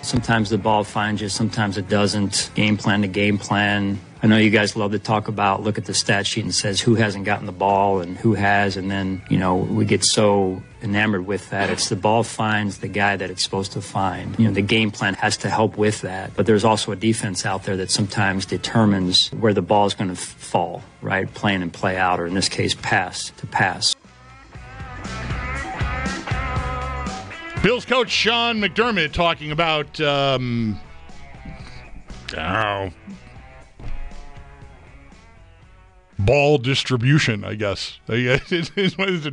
Sometimes the ball finds you, sometimes it doesn't. Game plan to game plan. I know you guys love to talk about, look at the stat sheet and says who hasn't gotten the ball and who has, and then, we get so enamored with that. It's the ball finds the guy that it's supposed to find. The game plan has to help with that. But there's also a defense out there that sometimes determines where the ball is going to fall, right? Play in and play out, or in this case, pass to pass. Bills coach Sean McDermott talking about, ball distribution, I guess. There's a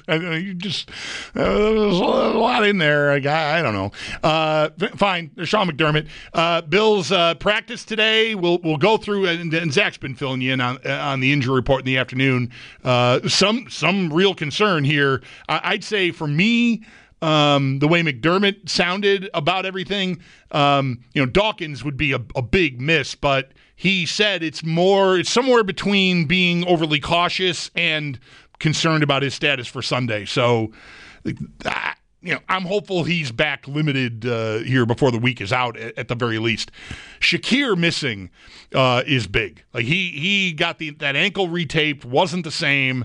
lot in there. I don't know. Fine. There's Sean McDermott. Bills practice today. We'll go through, and Zach's been filling you in on the injury report in the afternoon. Some real concern here. I'd say for me, the way McDermott sounded about everything, Dawkins would be a big miss, but he said it's somewhere between being overly cautious and concerned about his status for Sunday. So, I'm hopeful he's back limited here before the week is out at the very least. Shakir missing is big. Like he got that ankle retaped, wasn't the same,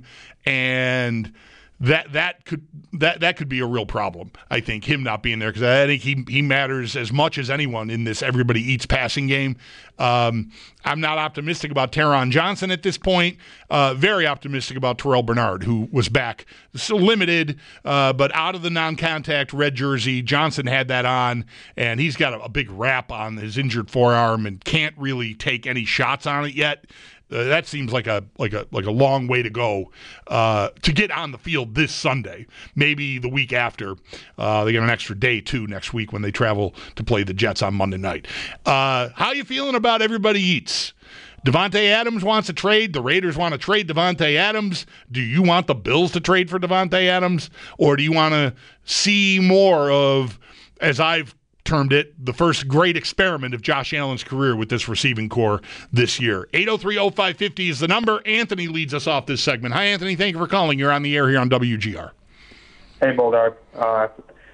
and that could be a real problem. I think him not being there, because I think he matters as much as anyone in this everybody eats passing game. I'm not optimistic about Taron Johnson at this point. Very optimistic about Terrell Bernard, who was back, so limited, but out of the non-contact red jersey. Johnson had that on, and he's got a big wrap on his injured forearm and can't really take any shots on it yet. That seems like a long way to go to get on the field this Sunday. Maybe the week after. They get an extra day, too, next week when they travel to play the Jets on Monday night. How you feeling about everybody eats? Davante Adams wants a trade. The Raiders want to trade Davante Adams. Do you want the Bills to trade for Davante Adams? Or do you want to see more of, as I've termed it, the first great experiment of Josh Allen's career with this receiving core this year? 803-0550 is the number. Anthony leads us off this segment. Hi, Anthony. Thank you for calling. You're on the air here on WGR. Hey, Bulldog. I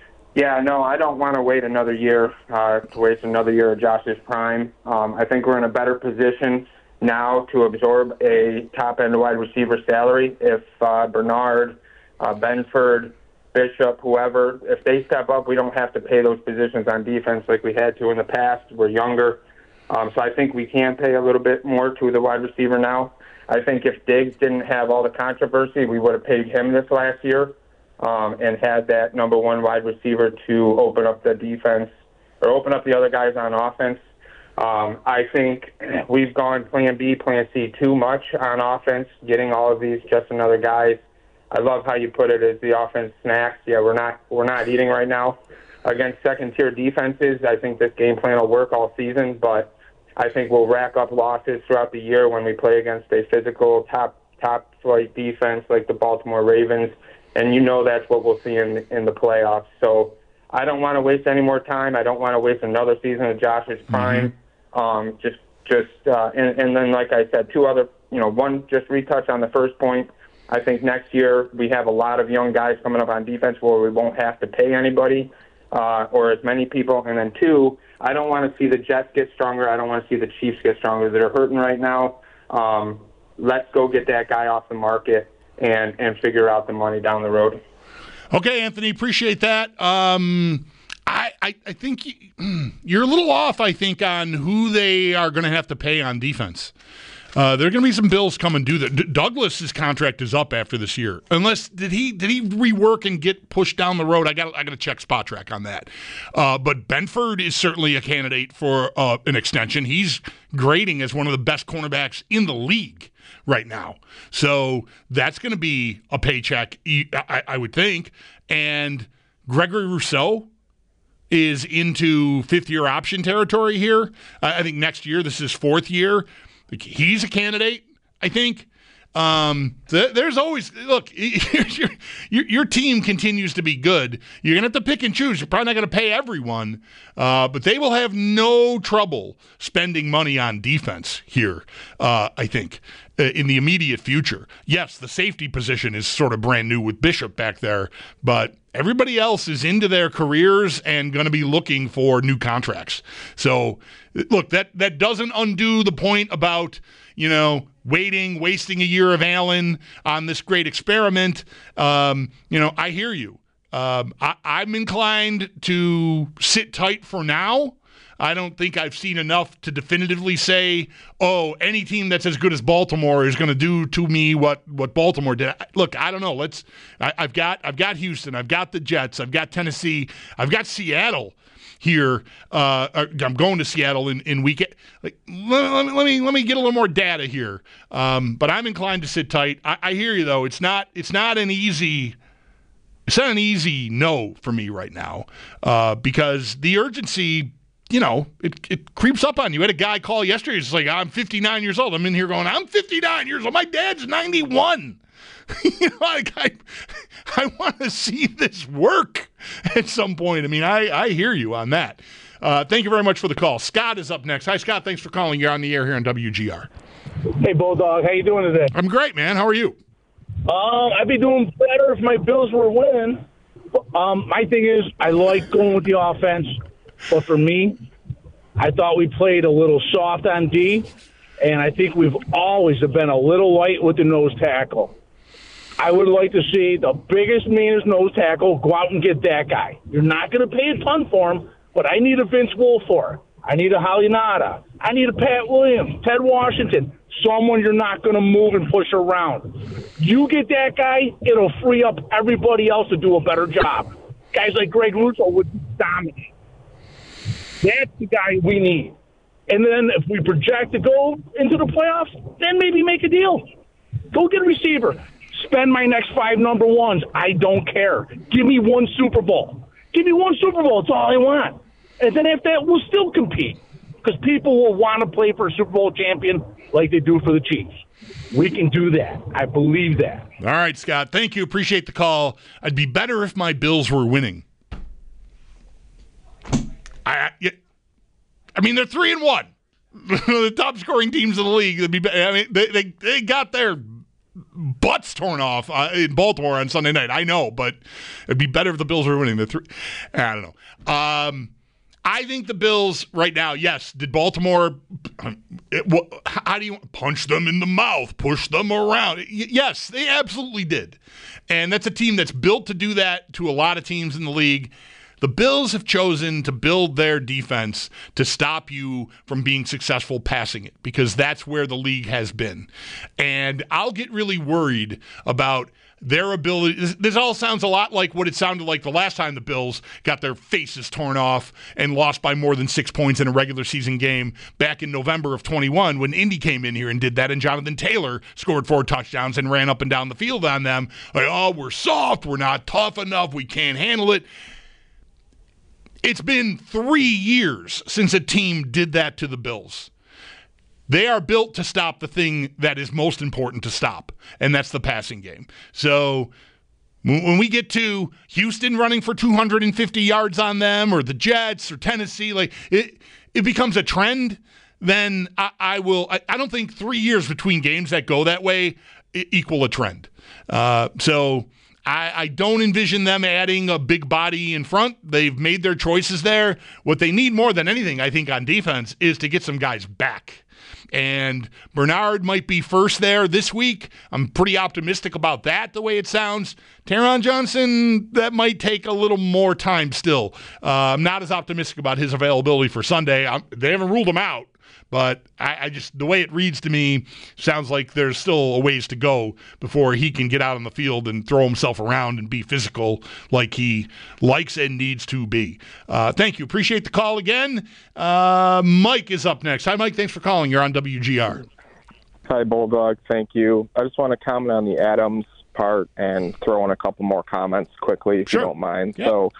don't want to wait another year to waste another year of Josh's prime. I think we're in a better position now to absorb a top-end wide receiver salary if Bernard, Benford, Bishop, whoever, if they step up, we don't have to pay those positions on defense like we had to in the past. We're younger. So I think we can pay a little bit more to the wide receiver now. I think if Diggs didn't have all the controversy, we would have paid him this last year and had that number one wide receiver to open up the defense or open up the other guys on offense. I think we've gone plan B, plan C too much on offense, getting all of these just another guys. I love how you put it as the offense snacks. Yeah, we're not eating right now against second-tier defenses. I think this game plan will work all season, but I think we'll rack up losses throughout the year when we play against a physical top-flight defense like the Baltimore Ravens, and that's what we'll see in the playoffs. So I don't want to waste any more time. I don't want to waste another season of Josh's prime. And then, like I said, two other, one, just retouch on the first point. I think next year we have a lot of young guys coming up on defense where we won't have to pay anybody or as many people. And then two, I don't want to see the Jets get stronger. I don't want to see the Chiefs get stronger. They're hurting right now. Let's go get that guy off the market and figure out the money down the road. Okay, Anthony, appreciate that. I think you're a little off, I think, on who they are going to have to pay on defense. There are going to be some Bills come and do that. Douglas's contract is up after this year. Unless did he rework and get pushed down the road? I got to check Spot Track on that. But Benford is certainly a candidate for an extension. He's grading as one of the best cornerbacks in the league right now. So that's going to be a paycheck, I would think. And Gregory Rousseau is into fifth-year option territory here. I think next year, this is his fourth year. He's a candidate, I think. There's always look. Your team continues to be good. You're gonna have to pick and choose. You're probably not gonna pay everyone, but they will have no trouble spending money on defense here. I think in the immediate future. Yes, the safety position is sort of brand new with Bishop back there, but everybody else is into their careers and going to be looking for new contracts. So, look, that doesn't undo the point about, wasting a year of Allen on this great experiment. I hear you. I'm inclined to sit tight for now. I don't think I've seen enough to definitively say, any team that's as good as Baltimore is going to do to me what Baltimore did. Look, I don't know. I've got Houston, I've got the Jets, I've got Tennessee, I've got Seattle here. I'm going to Seattle in week. Let me get a little more data here. But I'm inclined to sit tight. I hear you though. It's not an easy no for me right now because the urgency. It creeps up on you. I had a guy call yesterday. He's like, I'm 59 years old. I'm in here going, I'm 59 years old. My dad's 91. I want to see this work at some point. I mean, I hear you on that. Thank you very much for the call. Scott is up next. Hi, Scott. Thanks for calling. You're on the air here on WGR. Hey, Bulldog. How you doing today? I'm great, man. How are you? I'd be doing better if my Bills were winning. My thing is, I like going with the offense. But for me, I thought we played a little soft on D, and I think we've always been a little light with the nose tackle. I would like to see the biggest, meanest nose tackle go out and get that guy. You're not going to pay a ton for him, but I need a Vince Wilfork. I need a Halinata. I need a Pat Williams, Ted Washington, someone you're not going to move and push around. You get that guy, it'll free up everybody else to do a better job. Guys like Greg Russo would dominate. That's the guy we need. And then if we project to go into the playoffs, then maybe make a deal. Go get a receiver. Spend my next 5 number ones. I don't care. Give me one Super Bowl. Give me one Super Bowl. It's all I want. And then after that, we'll still compete. Because people will want to play for a Super Bowl champion like they do for the Chiefs. We can do that. I believe that. All right, Scott. Thank you. Appreciate the call. I'd be better if my Bills were winning. I mean, they're 3-1. The top scoring teams in the league. They got their butts torn off in Baltimore on Sunday night. I know, but it'd be better if the Bills were winning. I don't know. I think the Bills right now, yes, did Baltimore, how do you punch them in the mouth, push them around? Yes, they absolutely did. And that's a team that's built to do that to a lot of teams in the league. The Bills have chosen to build their defense to stop you from being successful passing it because that's where the league has been. And I'll get really worried about their ability. This all sounds a lot like what it sounded like the last time the Bills got their faces torn off and lost by more than 6 points in a regular season game back in November of 21 when Indy came in here and did that, and Jonathan Taylor scored 4 touchdowns and ran up and down the field on them. Like, we're soft, we're not tough enough, we can't handle it. It's been 3 years since a team did that to the Bills. They are built to stop the thing that is most important to stop, and that's the passing game. So when we get to Houston running for 250 yards on them or the Jets or Tennessee, like it becomes a trend, then I don't think 3 years between games that go that way equal a trend. So I don't envision them adding a big body in front. They've made their choices there. What they need more than anything, I think, on defense is to get some guys back. And Bernard might be first there this week. I'm pretty optimistic about that, the way it sounds. Taron Johnson, that might take a little more time still. I'm not as optimistic about his availability for Sunday. They haven't ruled him out. But I just, the way it reads to me, sounds like there's still a ways to go before he can get out on the field and throw himself around and be physical like he likes and needs to be. Thank you. Appreciate the call again. Mike is up next. Hi, Mike. Thanks for calling. You're on WGR. Hi, Bulldog. Thank you. I just want to comment on the Adams part and throw in a couple more comments quickly, if you don't mind. Yep. So,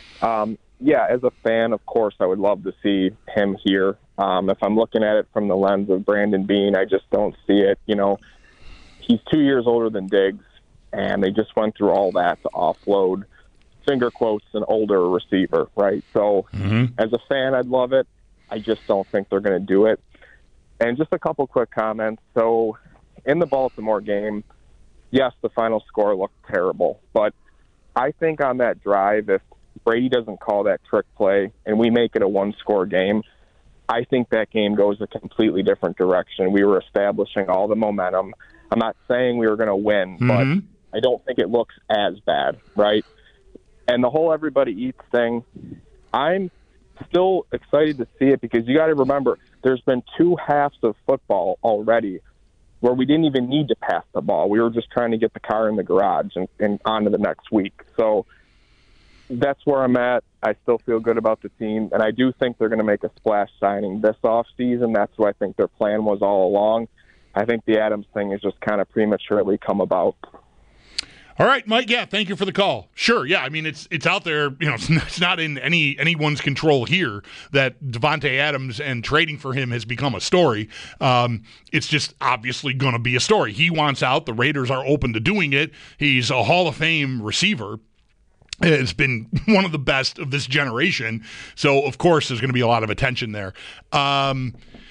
as a fan, of course, I would love to see him here. If I'm looking at it from the lens of Brandon Beane, I just don't see it. he's 2 years older than Diggs, and they just went through all that to offload, finger quotes, an older receiver, right? So as a fan, I'd love it. I just don't think they're going to do it. And just a couple quick comments. So in the Baltimore game, yes, the final score looked terrible, but I think on that drive, if Brady doesn't call that trick play and we make it a one-score game, I think that game goes a completely different direction. We were establishing all the momentum. I'm not saying we were going to win, but I don't think it looks as bad, right? And the whole everybody eats thing, I'm still excited to see it because you got to remember there's been 2 halves of football already where we didn't even need to pass the ball. We were just trying to get the car in the garage and on to the next week. So that's where I'm at. I still feel good about the team, and I do think they're going to make a splash signing this offseason. That's what I think their plan was all along. I think the Adams thing has just kind of prematurely come about. All right, Mike. Yeah, thank you for the call. Sure. Yeah, I mean it's out there. You know, it's not in anyone's control here that Davante Adams and trading for him has become a story. It's just obviously going to be a story. He wants out. The Raiders are open to doing it. He's a Hall of Fame receiver. It's been one of the best of this generation. So of course there's going to be a lot of attention there. On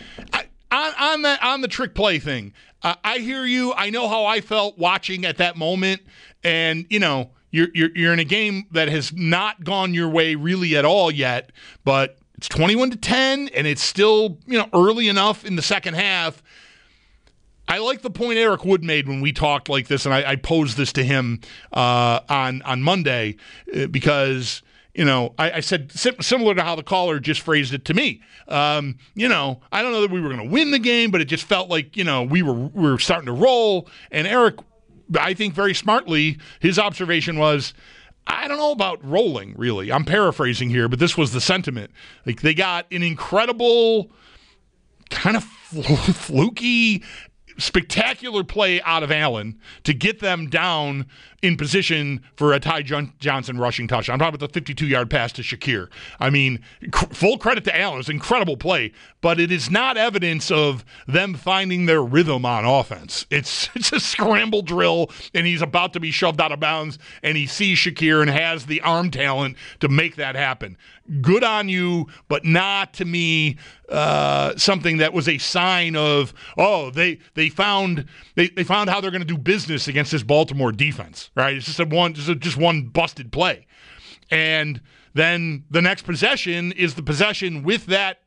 the trick play thing, I hear you. I know how I felt watching at that moment, and you know you're in a game that has not gone your way really at all yet, but it's 21-10, and it's still early enough in the second half. I like the point Eric Wood made when we talked like this, and I posed this to him on Monday because. I said similar to how the caller just phrased it to me. I don't know that we were going to win the game, but it just felt like, we were starting to roll. And Eric, I think very smartly, his observation was, I don't know about rolling, really. I'm paraphrasing here, but this was the sentiment. Like they got an incredible kind of fluky, spectacular play out of Allen to get them down in position for a Ty Johnson rushing touchdown. I'm talking about the 52-yard pass to Shakir. I mean, full credit to Allen. It's an incredible play, but it is not evidence of them finding their rhythm on offense. It's a scramble drill, and he's about to be shoved out of bounds, and he sees Shakir and has the arm talent to make that happen. Good on you, but not to me something that was a sign of, they found how they're going to do business against this Baltimore defense, right? It's just one busted play. And then the next possession is the possession with that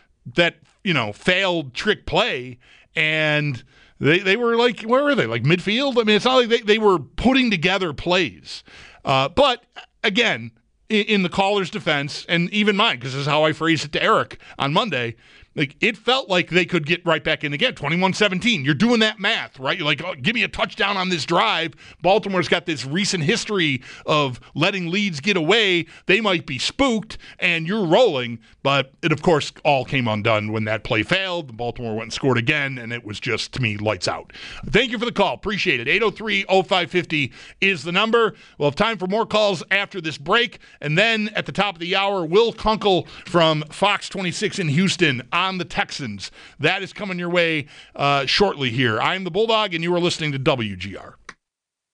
failed trick play, and they were like, where were they? Like midfield? I mean, it's not like they were putting together plays. But again, in the caller's defense, and even mine, because this is how I phrased it to Eric on Monday, like it felt like they could get right back in again. 21-17. You're doing that math, right? You're like, give me a touchdown on this drive. Baltimore's got this recent history of letting leads get away. They might be spooked, and you're rolling. But it, of course, all came undone when that play failed. Baltimore went and scored again, and it was just, to me, lights out. Thank you for the call. Appreciate it. 803-0550 is the number. We'll have time for more calls after this break. And then at the top of the hour, Will Kunkel from Fox 26 in Houston on the Texans. That is coming your way shortly here. I'm the Bulldog, and you are listening to WGR.